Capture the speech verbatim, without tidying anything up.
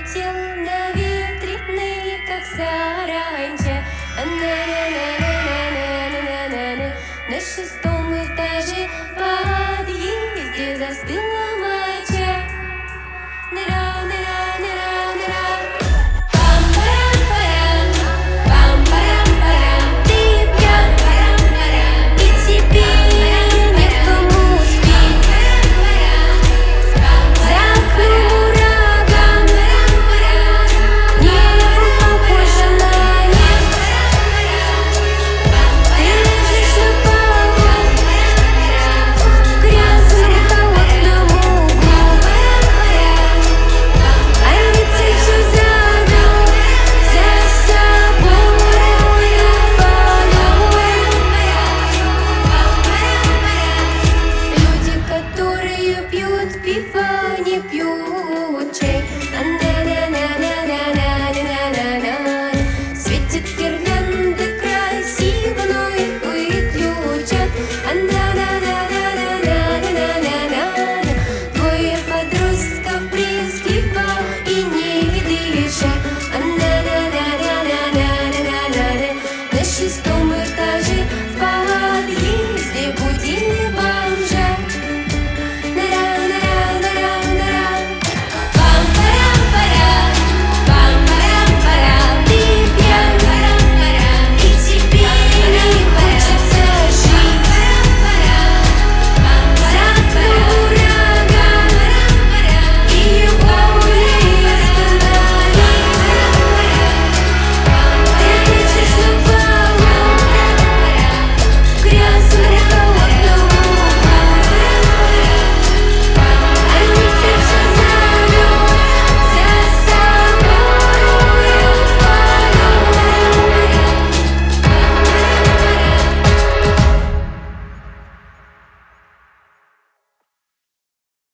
летел на ветреный, как саранча. На-на-на-на-на-на-на-на-на. На шестом этаже в подъезде застыла мача. Нра-нра-нра-нра. Пам-парам-парам, пам-парам-парам. Ты пьян, и тебе некому спит. За окном ураган, небо похоже на нефть. Ты лежишь на полу, в грязном холодном углу. А ведь ты всё завел за собою полой. Люди, которые пьют пиво, не пьют